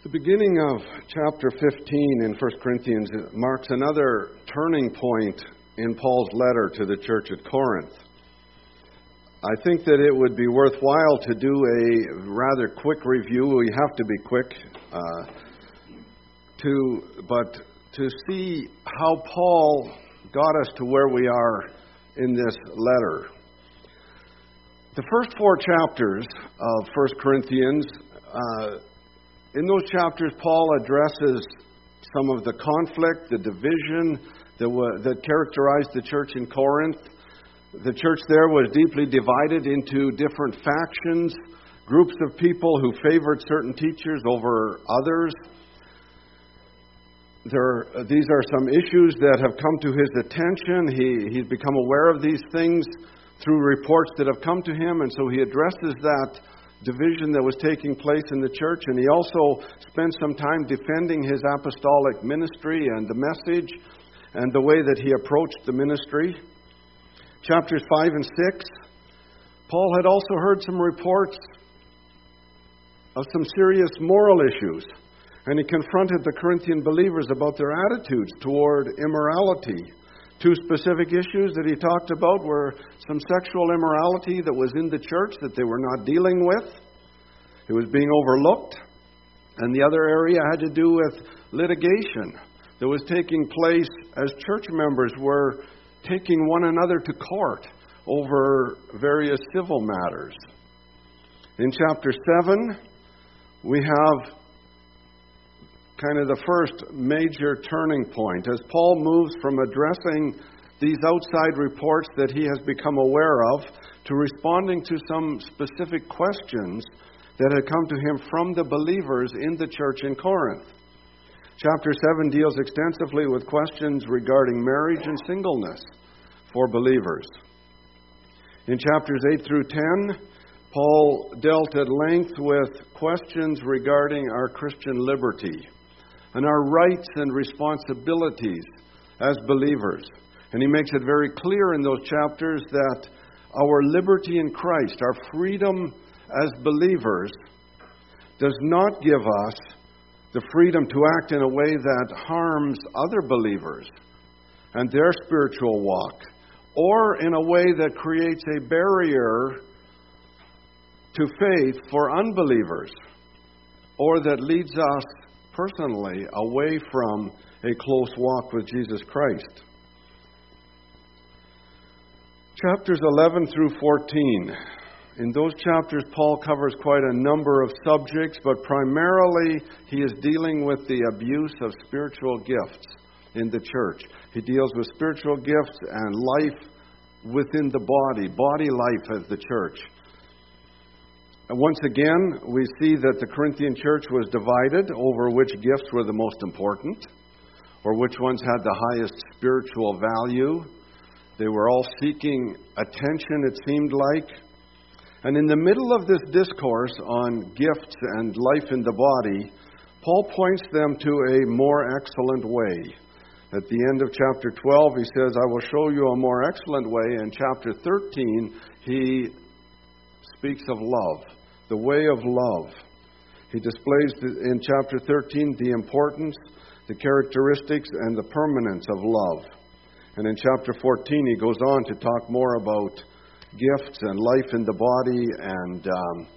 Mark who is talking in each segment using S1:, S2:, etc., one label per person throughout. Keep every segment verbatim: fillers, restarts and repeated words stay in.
S1: The beginning of chapter fifteen in First Corinthians marks another turning point in Paul's letter to the church at Corinth. I think that it would be worthwhile to do a rather quick review. We have to be quick, uh, to but to see how Paul got us to where we are in this letter. The first four chapters of First Corinthians, uh, in those chapters, Paul addresses some of the conflict, the division that, w- that characterized the church in Corinth. The church there was deeply divided into different factions, groups of people who favored certain teachers over others. There, these are some issues that have come to his attention. He, he's become aware of these things through reports that have come to him, and so he addresses that division that was taking place in the church, and he also spent some time defending his apostolic ministry and the message and the way that he approached the ministry. Chapters five and six, Paul had also heard some reports of some serious moral issues, and he confronted the Corinthian believers about their attitudes toward immorality. Two specific issues that he talked about were some sexual immorality that was in the church that they were not dealing with. It was being overlooked. And the other area had to do with litigation that was taking place as church members were taking one another to court over various civil matters. In chapter seven, we have kind of the first major turning point as Paul moves from addressing these outside reports that he has become aware of to responding to some specific questions that had come to him from the believers in the church in Corinth. Chapter seven deals extensively with questions regarding marriage and singleness for believers. In chapters eight through ten, Paul dealt at length with questions regarding our Christian liberty and our rights and responsibilities as believers. And he makes it very clear in those chapters that our liberty in Christ, our freedom as believers, does not give us the freedom to act in a way that harms other believers and their spiritual walk, or in a way that creates a barrier to faith for unbelievers, or that leads us personally away from a close walk with Jesus Christ. Chapters eleven through fourteen. In those chapters, Paul covers quite a number of subjects, but primarily he is dealing with the abuse of spiritual gifts in the church. He deals with spiritual gifts and life within the body, body life as the church. And once again, we see that the Corinthian church was divided over which gifts were the most important, or which ones had the highest spiritual value. They were all seeking attention, it seemed like. And in the middle of this discourse on gifts and life in the body, Paul points them to a more excellent way. At the end of chapter twelve, he says, I will show you a more excellent way. In chapter thirteen, he speaks of love, the way of love. He displays in chapter thirteen the importance, the characteristics, and the permanence of love. And in chapter fourteen, he goes on to talk more about gifts and life in the body and um,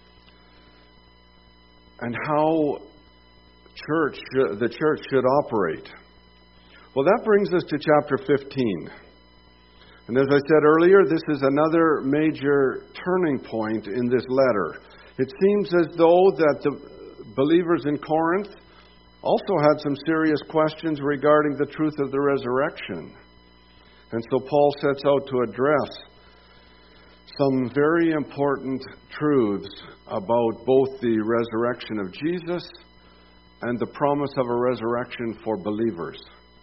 S1: and how church the church should operate. Well, that brings us to chapter fifteen. And as I said earlier, this is another major turning point in this letter. It seems as though that the believers in Corinth also had some serious questions regarding the truth of the resurrection. And so Paul sets out to address some very important truths about both the resurrection of Jesus and the promise of a resurrection for believers.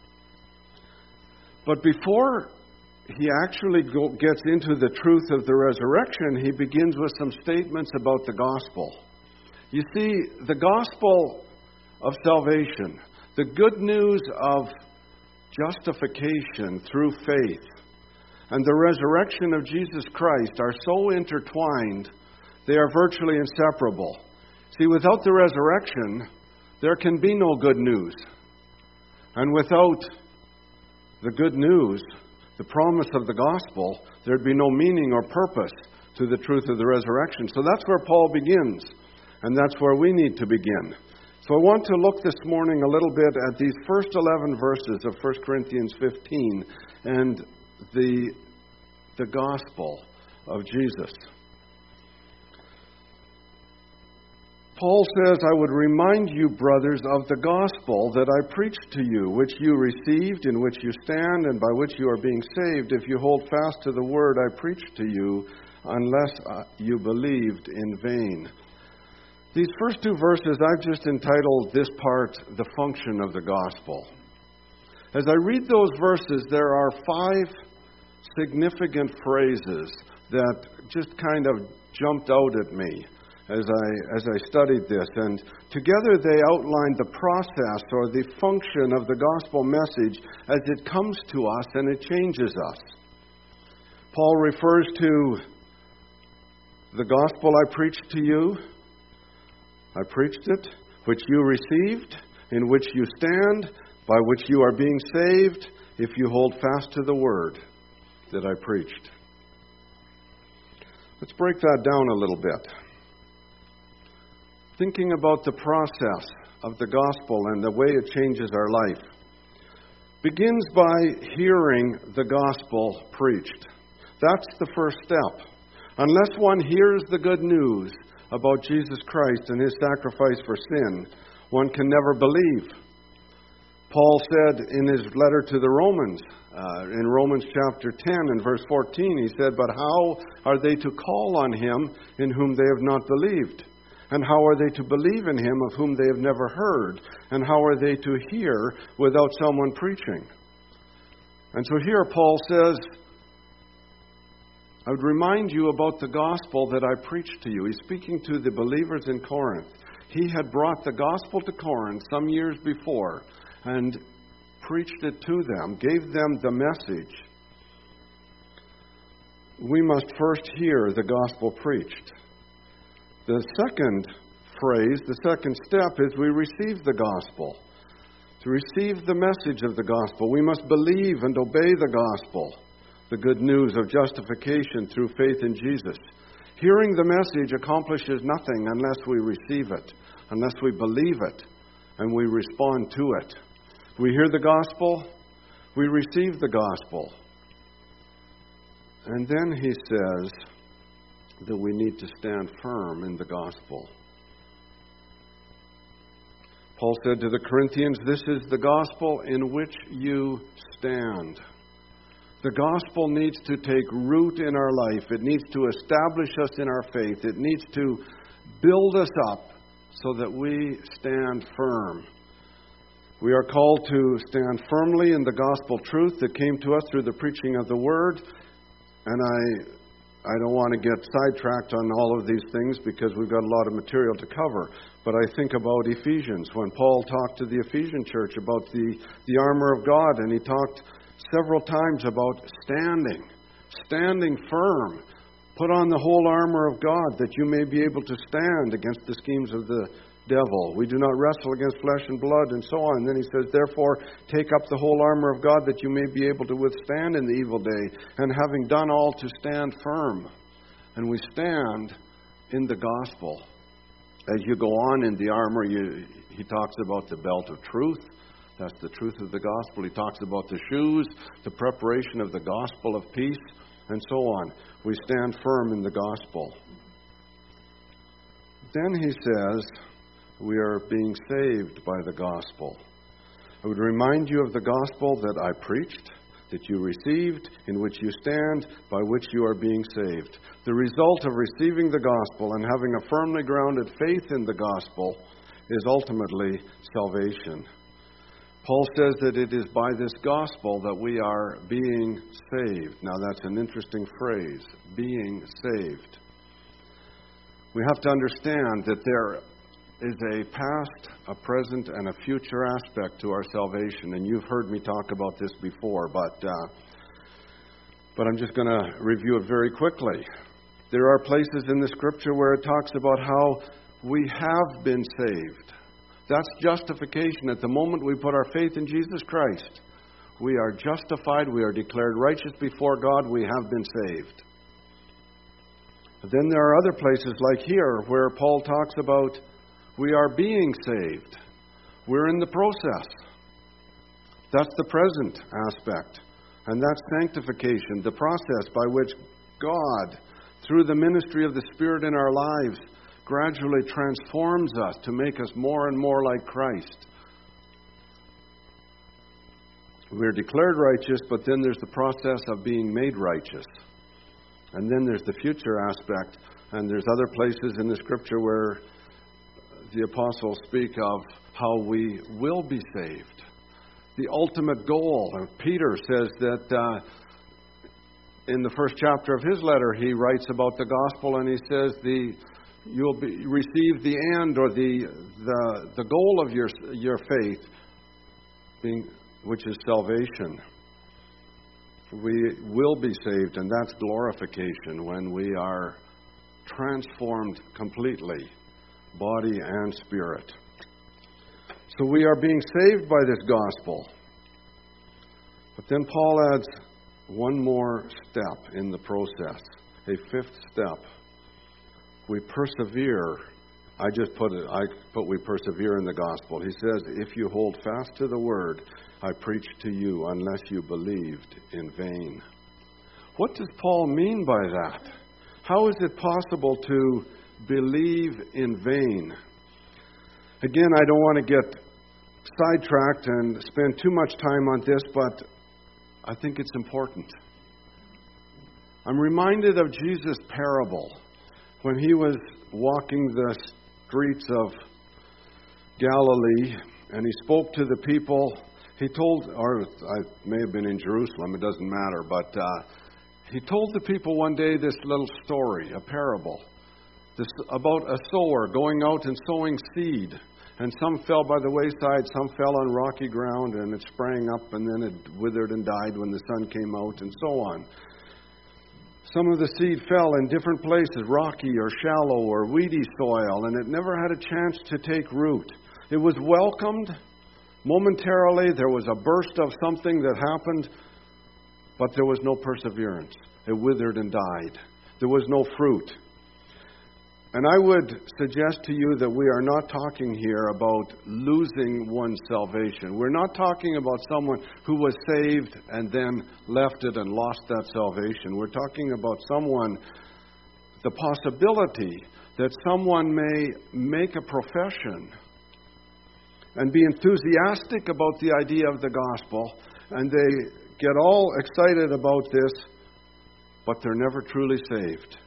S1: But before he actually go, gets into the truth of the resurrection, he begins with some statements about the gospel. You see, the gospel of salvation, the good news of justification through faith, and the resurrection of Jesus Christ are so intertwined, they are virtually inseparable. See, without the resurrection, there can be no good news. And without the good news, the promise of the gospel, there'd be no meaning or purpose to the truth of the resurrection. So that's where Paul begins, and that's where we need to begin. So I want to look this morning a little bit at these first eleven verses of First Corinthians fifteen and the, the gospel of Jesus. Paul says, I would remind you, brothers, of the gospel that I preached to you, which you received, in which you stand, and by which you are being saved, if you hold fast to the word I preached to you, unless you believed in vain. These first two verses, I've just entitled this part, The Function of the Gospel. As I read those verses, there are five significant phrases that just kind of jumped out at me as I as I studied this. And together they outline the process or the function of the gospel message as it comes to us and it changes us. Paul refers to the gospel I preached to you. I preached it, which you received, in which you stand, by which you are being saved, if you hold fast to the word that I preached. Let's break that down a little bit. Thinking about the process of the gospel and the way it changes our life begins by hearing the gospel preached. That's the first step. Unless one hears the good news about Jesus Christ and His sacrifice for sin, one can never believe. Paul said in his letter to the Romans, uh, in Romans chapter ten and verse fourteen, he said, but how are they to call on Him in whom they have not believed? And how are they to believe in Him of whom they have never heard? And how are they to hear without someone preaching? And so here Paul says, I would remind you about the gospel that I preached to you. He's speaking to the believers in Corinth. He had brought the gospel to Corinth some years before and preached it to them, gave them the message. We must first hear the gospel preached. The second phrase, the second step is we receive the gospel. To receive the message of the gospel, we must believe and obey the gospel, the good news of justification through faith in Jesus. Hearing the message accomplishes nothing unless we receive it, unless we believe it, and we respond to it. We hear the gospel, we receive the gospel. And then he says that we need to stand firm in the gospel. Paul said to the Corinthians, this is the gospel in which you stand. The gospel needs to take root in our life. It needs to establish us in our faith. It needs to build us up so that we stand firm. We are called to stand firmly in the gospel truth that came to us through the preaching of the word. And I I don't want to get sidetracked on all of these things because we've got a lot of material to cover. But I think about Ephesians, when Paul talked to the Ephesian church about the, the armor of God, and he talked several times about standing, standing firm. Put on the whole armor of God that you may be able to stand against the schemes of the devil. We do not wrestle against flesh and blood, and so on. And then he says, therefore, take up the whole armor of God that you may be able to withstand in the evil day, and having done all, to stand firm. And we stand in the gospel. As you go on in the armor, you, he talks about the belt of truth. That's the truth of the gospel. He talks about the shoes, the preparation of the gospel of peace, and so on. We stand firm in the gospel. Then he says, we are being saved by the gospel. I would remind you of the gospel that I preached, that you received, in which you stand, by which you are being saved. The result of receiving the gospel and having a firmly grounded faith in the gospel is ultimately salvation. Paul says that it is by this gospel that we are being saved. Now that's an interesting phrase, being saved. We have to understand that there is a past, a present, and a future aspect to our salvation. And you've heard me talk about this before, but uh, but I'm just going to review it very quickly. There are places in the Scripture where it talks about how we have been saved. That's justification. At the moment we put our faith in Jesus Christ, we are justified, we are declared righteous before God, we have been saved. But then there are other places like here where Paul talks about we are being saved. We're in the process. That's the present aspect. And that's sanctification, the process by which God, through the ministry of the Spirit in our lives, gradually transforms us to make us more and more like Christ. We're declared righteous, but then there's the process of being made righteous. And then there's the future aspect, and there's other places in the Scripture where the apostles speak of how we will be saved. The ultimate goal. Peter says that uh, in the first chapter of his letter, he writes about the gospel, and he says the you'll be, receive the end or the the the goal of your your faith, being which is salvation. We will be saved, and that's glorification when we are transformed completely, body and spirit. So we are being saved by this gospel. But then Paul adds one more step in the process, a fifth step. We persevere. I just put it, I put we persevere in the gospel. He says, if you hold fast to the word I preached to you, unless you believed in vain. What does Paul mean by that? How is it possible to believe in vain? Again, I don't want to get sidetracked and spend too much time on this, but I think it's important. I'm reminded of Jesus' parable when he was walking the streets of Galilee and he spoke to the people. He told, or I may have been in Jerusalem, it doesn't matter, but uh, he told the people one day this little story, a parable, this about a sower going out and sowing seed. And some fell by the wayside, some fell on rocky ground, and it sprang up, and then it withered and died when the sun came out, and so on. Some of the seed fell in different places, rocky or shallow or weedy soil, and it never had a chance to take root. It was welcomed momentarily. There was a burst of something that happened, but there was no perseverance. It withered and died. There was no fruit. And I would suggest to you that we are not talking here about losing one's salvation. We're not talking about someone who was saved and then left it and lost that salvation. We're talking about someone, the possibility that someone may make a profession and be enthusiastic about the idea of the gospel, and they get all excited about this, but they're never truly saved.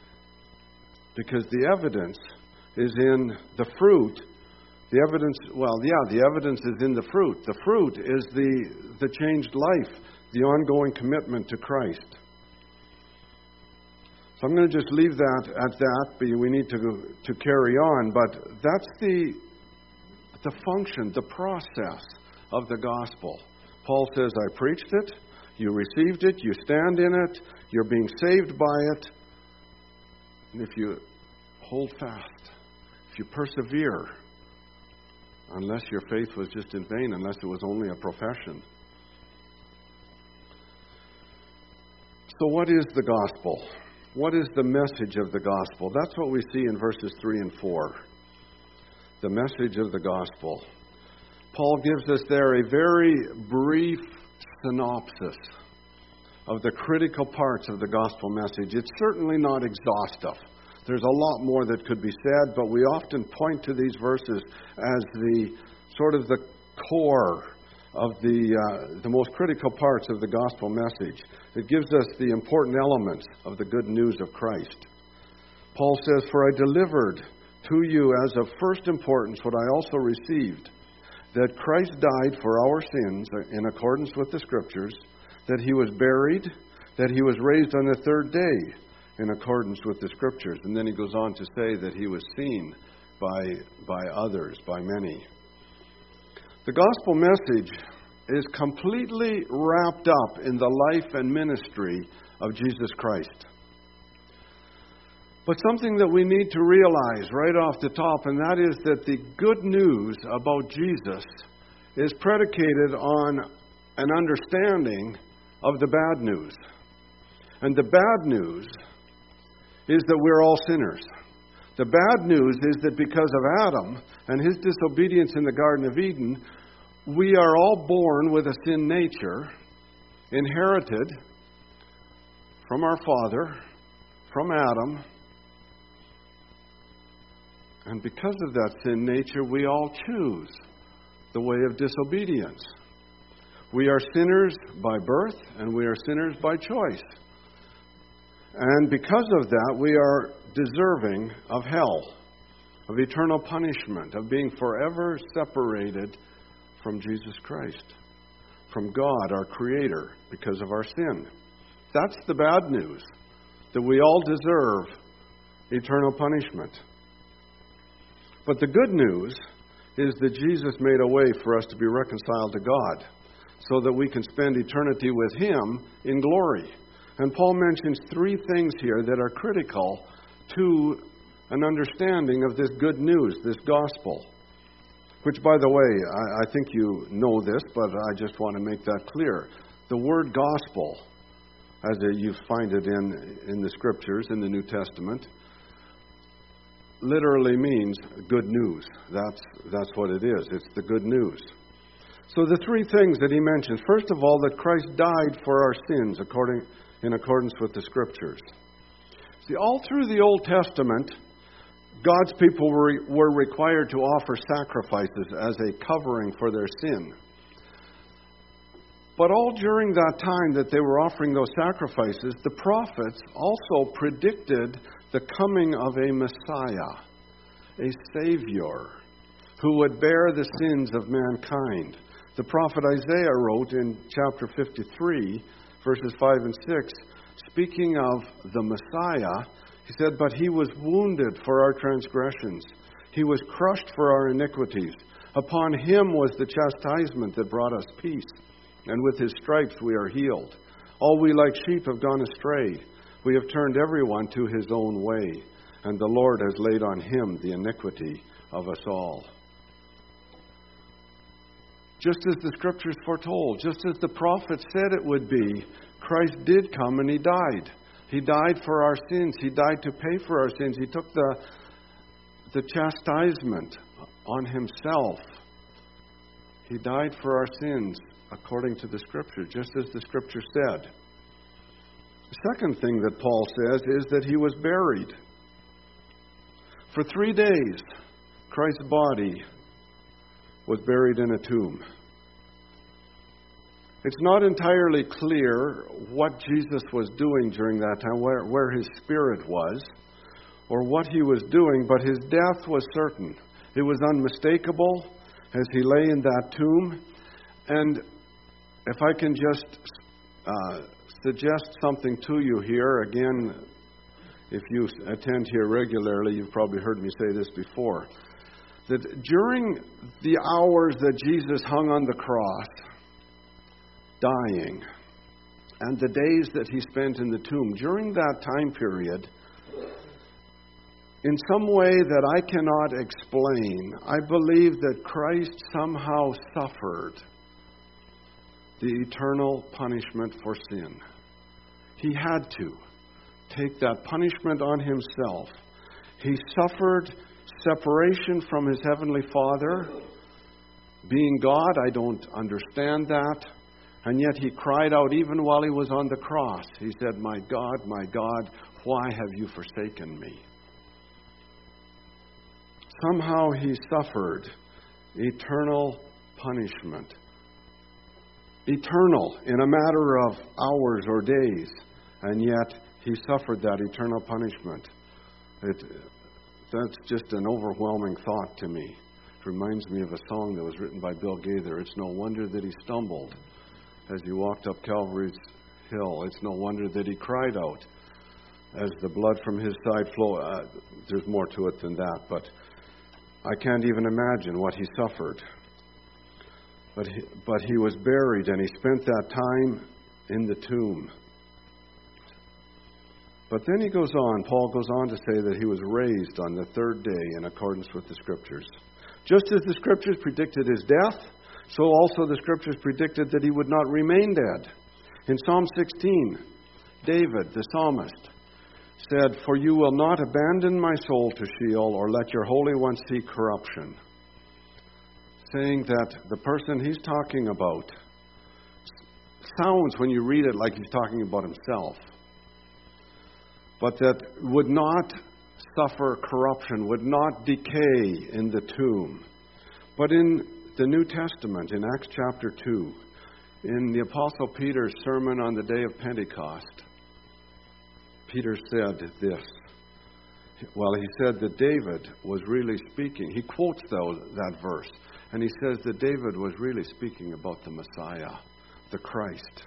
S1: Because the evidence is in the fruit. The evidence, well, yeah, the evidence is in the fruit. The fruit is the, the changed life, the ongoing commitment to Christ. So I'm going to just leave that at that, but we need to, to carry on. But that's the, the function, the process of the gospel. Paul says, I preached it, you received it, you stand in it, you're being saved by it. And if you hold fast, if you persevere, unless your faith was just in vain, unless it was only a profession. So what is the gospel? What is the message of the gospel? That's what we see in verses three and four. The message of the gospel. Paul gives us there a very brief synopsis of the critical parts of the gospel message. It's certainly not exhaustive. There's a lot more that could be said, but we often point to these verses as the sort of the core of the uh, the most critical parts of the gospel message. It gives us the important elements of the good news of Christ. Paul says, "For I delivered to you as of first importance what I also received, that Christ died for our sins in accordance with the Scriptures, that he was buried, that he was raised on the third day in accordance with the Scriptures." And then he goes on to say that he was seen by, by others, by many. The gospel message is completely wrapped up in the life and ministry of Jesus Christ. But something that we need to realize right off the top, and that is that the good news about Jesus is predicated on an understanding of the bad news. And the bad news is that we're all sinners. The bad news is that because of Adam and his disobedience in the Garden of Eden, we are all born with a sin nature, inherited from our father, from Adam. And because of that sin nature, we all choose the way of disobedience. We are sinners by birth, and we are sinners by choice. And because of that, we are deserving of hell, of eternal punishment, of being forever separated from Jesus Christ, from God, our Creator, because of our sin. That's the bad news, that we all deserve eternal punishment. But the good news is that Jesus made a way for us to be reconciled to God so that we can spend eternity with Him in glory. And Paul mentions three things here that are critical to an understanding of this good news, this gospel. Which, by the way, I, I think you know this, but I just want to make that clear. The word gospel, as you find it in, in the Scriptures, in the New Testament, literally means good news. That's, that's what it is. It's the good news. So the three things that he mentions. First of all, that Christ died for our sins according, in accordance with the Scriptures. See, all through the Old Testament, God's people were, were required to offer sacrifices as a covering for their sin. But all during that time that they were offering those sacrifices, the prophets also predicted the coming of a Messiah, a Savior, who would bear the sins of mankind. The prophet Isaiah wrote in chapter fifty-three, verses five and six, speaking of the Messiah, he said, "But he was wounded for our transgressions. He was crushed for our iniquities. Upon him was the chastisement that brought us peace. And with his stripes we are healed. All we like sheep have gone astray. We have turned everyone to his own way. And the Lord has laid on him the iniquity of us all." Just as the Scriptures foretold, just as the prophets said it would be, Christ did come and he died. He died for our sins. He died to pay for our sins. He took the, the chastisement on himself. He died for our sins according to the Scripture, just as the Scripture said. The second thing that Paul says is that he was buried. For three days, Christ's body was buried in a tomb. It's not entirely clear what Jesus was doing during that time, where, where his spirit was, or what he was doing, but his death was certain. It was unmistakable as he lay in that tomb. And if I can just uh, suggest something to you here, again, if you attend here regularly, you've probably heard me say this before, that during the hours that Jesus hung on the cross, dying, and the days that he spent in the tomb, during that time period, in some way that I cannot explain, I believe that Christ somehow suffered the eternal punishment for sin. He had to take that punishment on himself. He suffered separation from his heavenly Father. Being God, I don't understand that. And yet he cried out even while he was on the cross. He said, "My God, my God, why have you forsaken me?" Somehow he suffered eternal punishment. Eternal, in a matter of hours or days. And yet he suffered that eternal punishment. It, that's just an overwhelming thought to me. It reminds me of a song that was written by Bill Gaither. It's no wonder that he stumbled as he walked up Calvary's hill. It's no wonder that he cried out as the blood from his side flowed. Uh, there's more to it than that, but I can't even imagine what he suffered. But he, but he was buried, and he spent that time in the tomb. But then he goes on, Paul goes on to say that he was raised on the third day in accordance with the Scriptures. Just as the Scriptures predicted his death, so also the Scriptures predicted that he would not remain dead. In Psalm sixteen, David, the psalmist, said, "For you will not abandon my soul to Sheol, or let your Holy One see corruption." Saying that the person he's talking about sounds, when you read it, like he's talking about himself, but that would not suffer corruption, would not decay in the tomb. But in the New Testament, in Acts chapter two, in the Apostle Peter's sermon on the day of Pentecost, Peter said this. Well, he said that David was really speaking. He quotes those, that verse, and he says that David was really speaking about the Messiah, the Christ.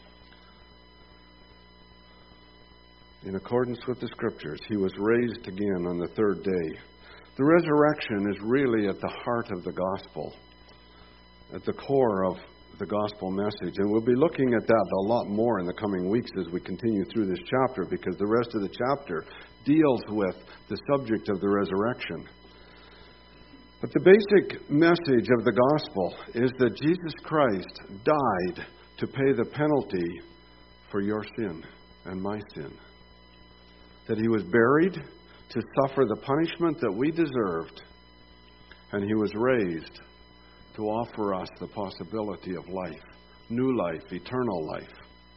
S1: In accordance with the Scriptures, he was raised again on the third day. The resurrection is really at the heart of the gospel, at the core of the gospel message. And we'll be looking at that a lot more in the coming weeks as we continue through this chapter, because the rest of the chapter deals with the subject of the resurrection. But the basic message of the gospel is that Jesus Christ died to pay the penalty for your sin and my sin. That he was buried to suffer the punishment that we deserved, and he was raised to offer us the possibility of life, new life, eternal life.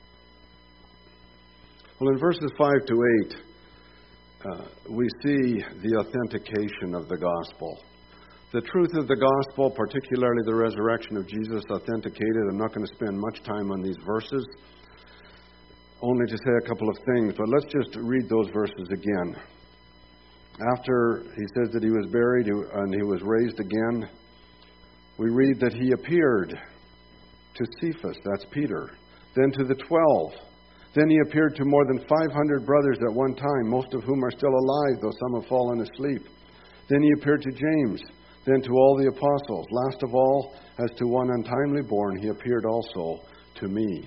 S1: Well, in verses five to eight, uh, we see the authentication of the gospel. The truth of the gospel, particularly the resurrection of Jesus, authenticated. I'm not going to spend much time on these verses, only to say a couple of things, but let's just read those verses again. After he says that he was buried and he was raised again, we read that he appeared to Cephas, that's Peter, then to the twelve. Then he appeared to more than five hundred brothers at one time, most of whom are still alive, though some have fallen asleep. Then he appeared to James, then to all the apostles. Last of all, as to one untimely born, he appeared also to me.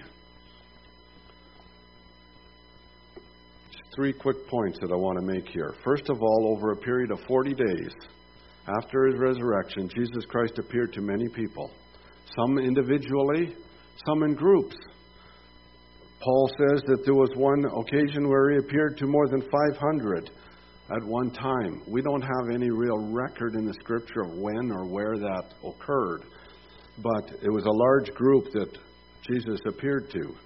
S1: Three quick points that I want to make here. First of all, over a period of forty days after his resurrection, Jesus Christ appeared to many people, some individually, some in groups. Paul says that there was one occasion where he appeared to more than five hundred at one time. We don't have any real record in the Scripture of when or where that occurred, but it was a large group that Jesus appeared to.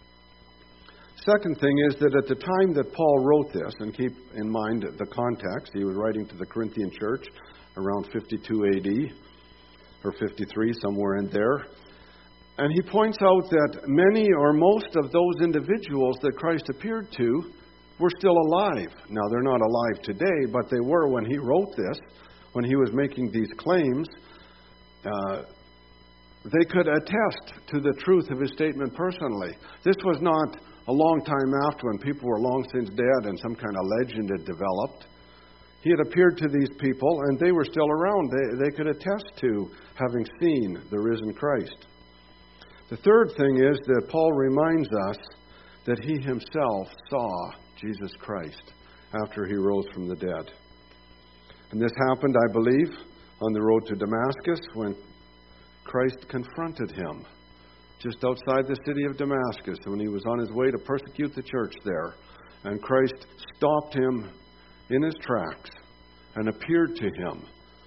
S1: Second thing is that at the time that Paul wrote this, and keep in mind the context, he was writing to the Corinthian church around fifty-two A D, or fifty-three, somewhere in there. And he points out that many or most of those individuals that Christ appeared to were still alive. Now, they're not alive today, but they were when he wrote this, when he was making these claims. Uh, they could attest to the truth of his statement personally. This was not a long time after, when people were long since dead and some kind of legend had developed. He had appeared to these people, and they were still around. They, they could attest to having seen the risen Christ. The third thing is that Paul reminds us that he himself saw Jesus Christ after he rose from the dead. And this happened, I believe, on the road to Damascus, when Christ confronted him just outside the city of Damascus, when he was on his way to persecute the church there. And Christ stopped him in his tracks and appeared to him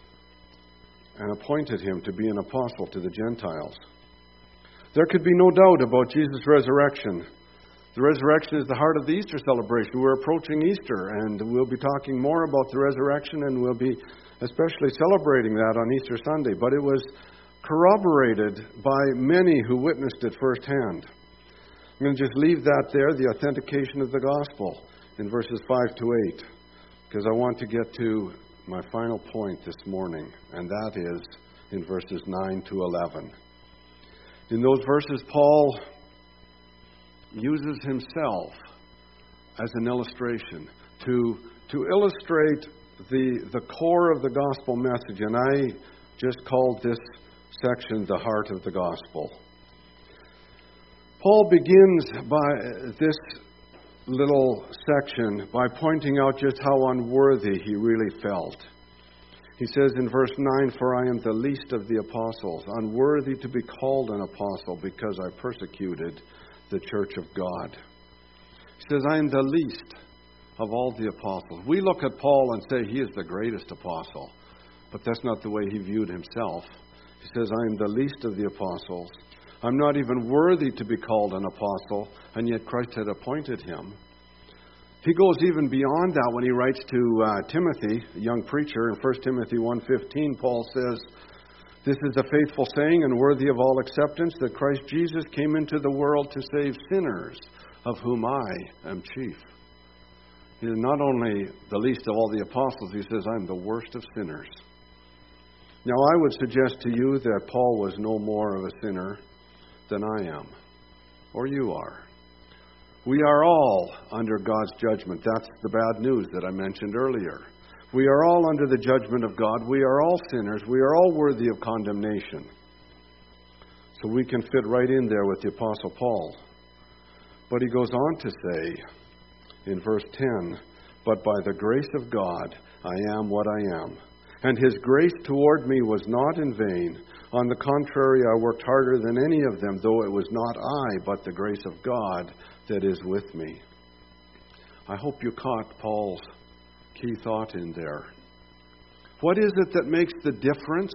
S1: and appointed him to be an apostle to the Gentiles. There could be no doubt about Jesus' resurrection. The resurrection is the heart of the Easter celebration. We're approaching Easter, and we'll be talking more about the resurrection, and we'll be especially celebrating that on Easter Sunday. But it was corroborated by many who witnessed it firsthand. I'm going to just leave that there, the authentication of the gospel, in verses five to eight, because I want to get to my final point this morning, and that is in verses nine to eleven. In those verses, Paul uses himself as an illustration to, to illustrate the, the core of the gospel message, and I just called this section the heart of the gospel. Paul begins by this little section by pointing out just how unworthy he really felt. He says in verse nine, "For I am the least of the apostles, unworthy to be called an apostle because I persecuted the church of God." He says, "I am the least of all the apostles." We look at Paul and say he is the greatest apostle, but that's not the way he viewed himself. He says, "I am the least of the apostles. I'm not even worthy to be called an apostle," and yet Christ had appointed him. He goes even beyond that when he writes to uh, Timothy, a young preacher, in First Timothy one fifteen. Paul says, "This is a faithful saying and worthy of all acceptance, that Christ Jesus came into the world to save sinners, of whom I am chief." He is not only the least of all the apostles, he says, "I'm the worst of sinners." Now, I would suggest to you that Paul was no more of a sinner than I am, or you are. We are all under God's judgment. That's the bad news that I mentioned earlier. We are all under the judgment of God. We are all sinners. We are all worthy of condemnation. So we can fit right in there with the Apostle Paul. But he goes on to say in verse ten, "But by the grace of God I am what I am. And his grace toward me was not in vain. On the contrary, I worked harder than any of them, though it was not I, but the grace of God that is with me." I hope you caught Paul's key thought in there. What is it that makes the difference?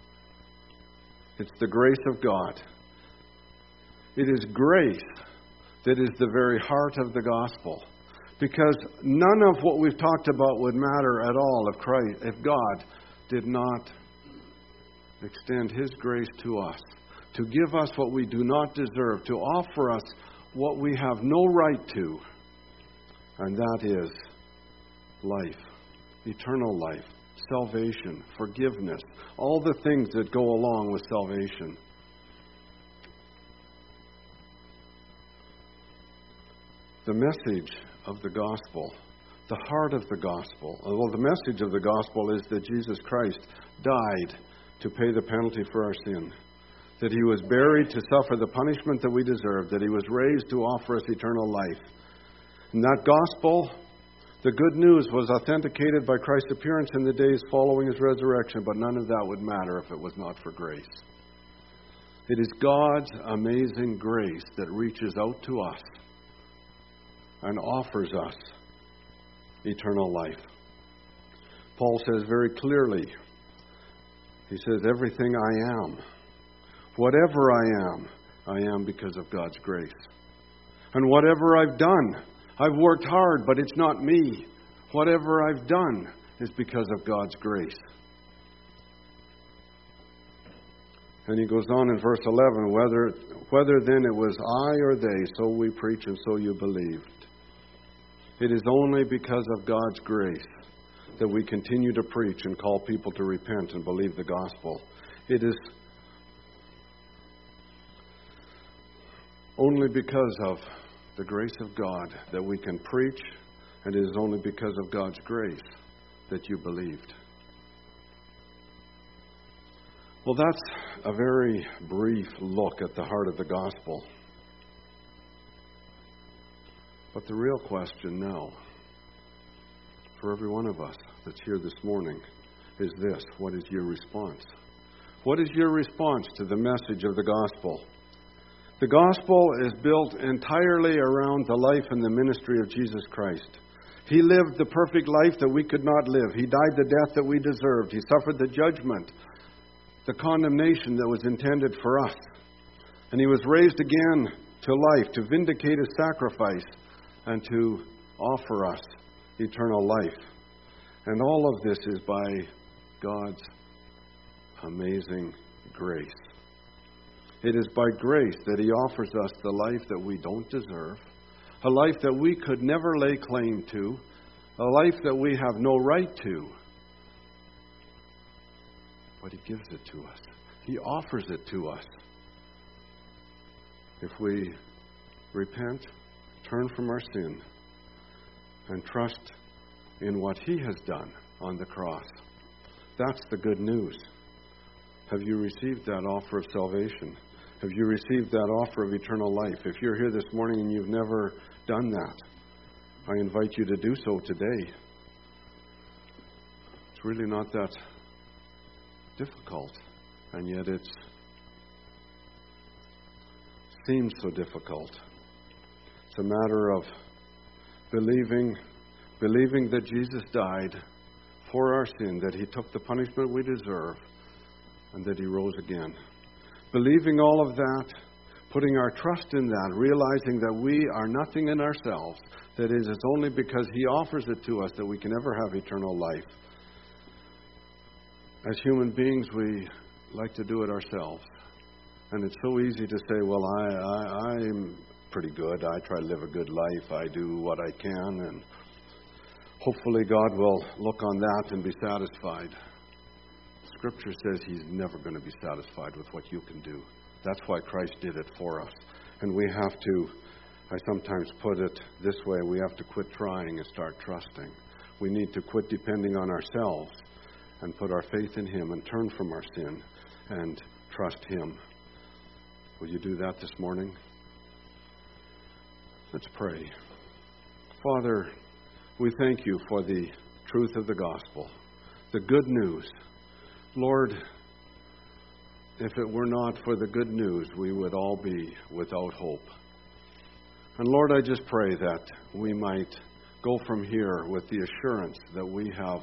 S1: It's the grace of God. It is grace that is the very heart of the gospel. Because none of what we've talked about would matter at all if Christ, if God did not extend His grace to us, to give us what we do not deserve, to offer us what we have no right to, and that is life, eternal life, salvation, forgiveness, all the things that go along with salvation. The message of the gospel, the heart of the gospel, well, the message of the gospel is that Jesus Christ died to pay the penalty for our sin, that He was buried to suffer the punishment that we deserve, that He was raised to offer us eternal life. And that gospel, the good news, was authenticated by Christ's appearance in the days following His resurrection, but none of that would matter if it was not for grace. It is God's amazing grace that reaches out to us and offers us eternal life. Paul says very clearly, he says, "Everything I am, whatever I am, I am because of God's grace. And whatever I've done, I've worked hard, but it's not me. Whatever I've done is because of God's grace." And he goes on in verse eleven, whether, whether then it was I or they, so we preach and so you believed. It is only because of God's grace that we continue to preach and call people to repent and believe the gospel. It is only because of the grace of God that we can preach, and it is only because of God's grace that you believed. Well, that's a very brief look at the heart of the gospel. But the real question now, for every one of us that's here this morning, is this: what is your response? What is your response to the message of the gospel? The gospel is built entirely around the life and the ministry of Jesus Christ. He lived the perfect life that we could not live. He died the death that we deserved. He suffered the judgment, the condemnation that was intended for us. And He was raised again to life, to vindicate His sacrifice, and to offer us eternal life. And all of this is by God's amazing grace. It is by grace that He offers us the life that we don't deserve, a life that we could never lay claim to, a life that we have no right to. But He gives it to us. He offers it to us. If we repent, turn from our sin, and trust in what He has done on the cross. That's the good news. Have you received that offer of salvation? Have you received that offer of eternal life? If you're here this morning and you've never done that, I invite you to do so today. It's really not that difficult, and yet it seems so difficult. It's a matter of believing, believing that Jesus died for our sin, that He took the punishment we deserve, and that He rose again. Believing all of that, putting our trust in that, realizing that we are nothing in ourselves, that is, it's only because He offers it to us that we can ever have eternal life. As human beings, we like to do it ourselves. And it's so easy to say, well, I, I, I'm pretty good. I try to live a good life. I do what I can. And hopefully God will look on that and be satisfied. Scripture says He's never going to be satisfied with what you can do. That's why Christ did it for us. And we have to, I sometimes put it this way, we have to quit trying and start trusting. We need to quit depending on ourselves and put our faith in Him and turn from our sin and trust Him. Will you do that this morning? Let's pray. Father, we thank You for the truth of the gospel, the good news. Lord, if it were not for the good news, we would all be without hope. And Lord, I just pray that we might go from here with the assurance that we have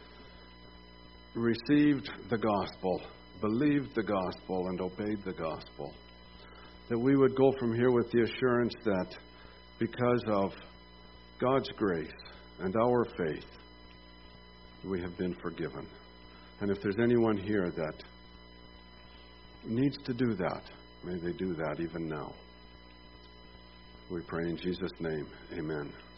S1: received the gospel, believed the gospel, and obeyed the gospel. That we would go from here with the assurance that because of God's grace and our faith, we have been forgiven. And if there's anyone here that needs to do that, may they do that even now. We pray in Jesus' name. Amen.